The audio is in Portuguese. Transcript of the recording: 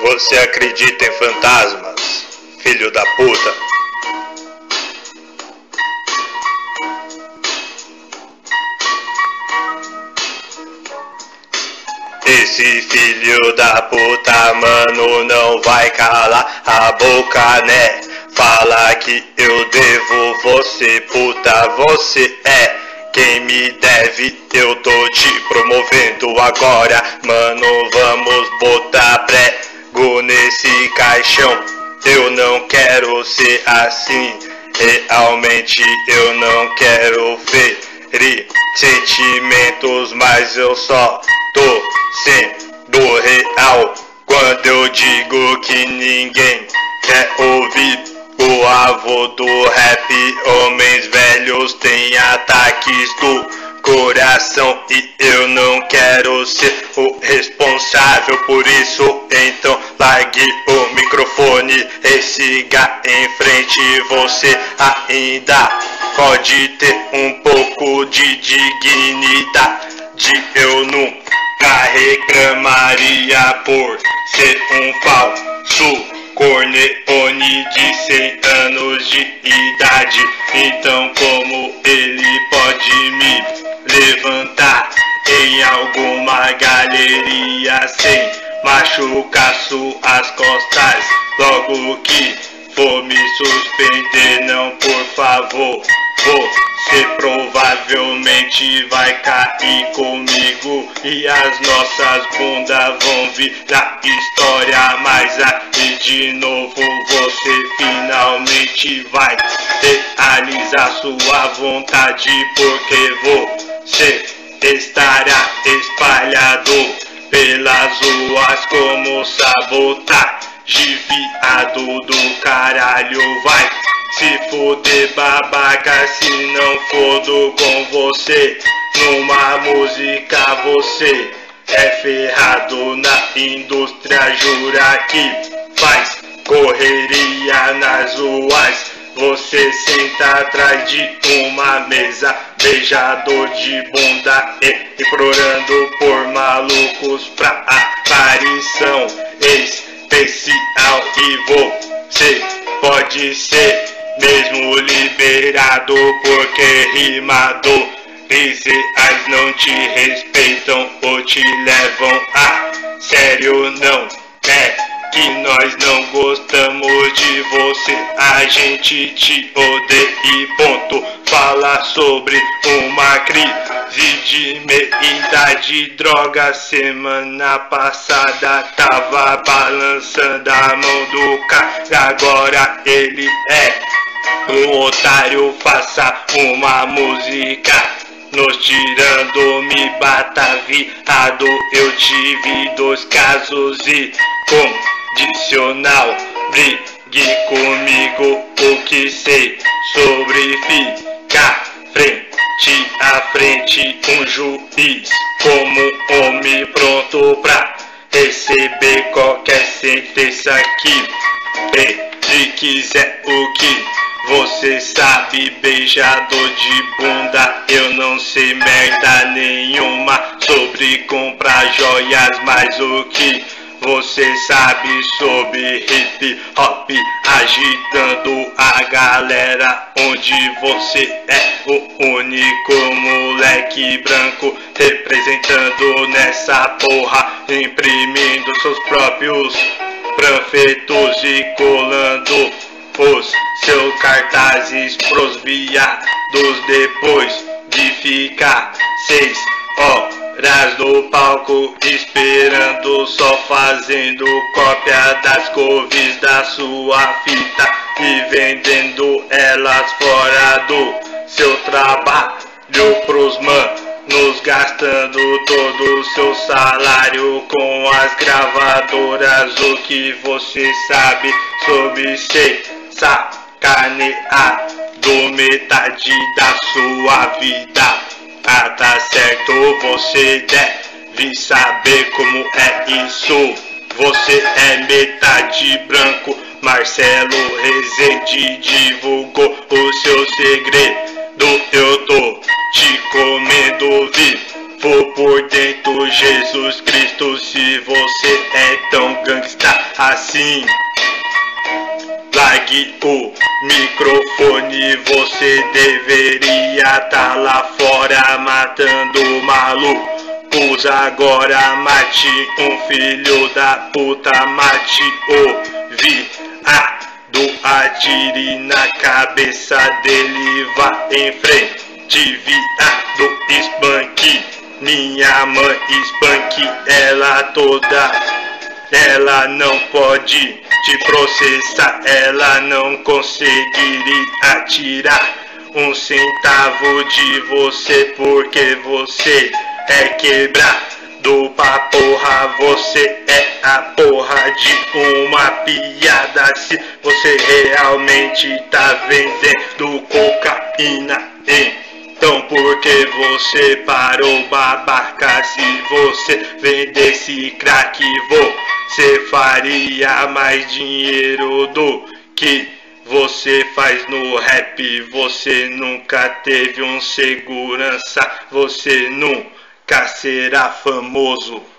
Você acredita em fantasmas, filho da puta? Esse filho da puta, mano, não vai calar a boca, né? Fala que eu devo você, puta, você é quem me deve, eu tô te promovendo agora. Mano, vamos botar prego nesse caixão. Eu não quero ser assim, realmente eu não quero ferir sentimentos, mas eu só tô sendo real quando eu digo que ninguém quer ouvir. O avô do rap, homens velhos têm ataques do coração e eu não quero ser o responsável por isso. Então largue o microfone e siga em frente. Você ainda pode ter um pouco de dignidade. Eu nunca reclamaria por ser um falso corleone de 100 anos de idade. Então como ele pode me levantar em alguma galeria sem machucar suas costas? Logo que for me suspender, não, por favor. Você provavelmente vai cair comigo e as nossas bundas vão vir na história. Mas aí de novo você finalmente vai realizar sua vontade, porque você estará espalhado pelas ruas como sabotagem. Viado do caralho, vai se foder, babaca, se não fodo com você. Numa música você é ferrado, na indústria jura que faz correria nas ruas. Você senta atrás de uma mesa, beijador de bunda e implorando por malucos pra aparição especial. E você pode ser mesmo liberado, porque rimadores reais não te respeitam ou te levam a sério. Não é que nós não gostamos de você, a gente te odeia e ponto. Fala sobre uma crise de meia-idade, droga. Semana passada tava balançando a mão do cara, agora ele é um otário. Faça uma música nos tirando, me bata viado. Eu tive 2 casos e condicional. Brigue comigo, o que sei sobre ficar frente a frente. Um juiz como homem pronto pra receber qualquer sentença que ele quiser. O que você sabe, beijador de bunda? Eu não sei merda nenhuma sobre comprar joias, mas o que você sabe sobre hip hop, agitando a galera, onde você é o único moleque branco representando nessa porra, imprimindo seus próprios panfletos e colando os seus cartazes pros viados depois de ficar 6 horas no palco esperando, só fazendo cópia das covers da sua fita e vendendo elas fora do seu trabalho pros manos, gastando todo o seu salário com as gravadoras. O que você sabe sobre ser sacaneado metade da sua vida? Ah, tá certo, você deve saber como é isso. Você é metade branco. Marcelo Rezende divulgou o seu segredo. Eu tô te comendo, vi por dentro, Jesus Cristo, se você é tão gangsta assim, largue o microfone, você deveria tá lá fora matando malucos. Agora mate um filho da puta, mate o viado, atire na cabeça dele, vá em frente, viado, espanque minha mãe, espanque ela toda. Ela não pode te processar, ela não conseguiria tirar um centavo de você, porque você é quebrado pra porra, você é a porra de uma piada. Se você realmente tá vendendo cocaína, então por que você parou, babaca? Se você vendesse crack, você faria mais dinheiro do que você faz no rap. Você nunca teve um segurança, você nunca será famoso.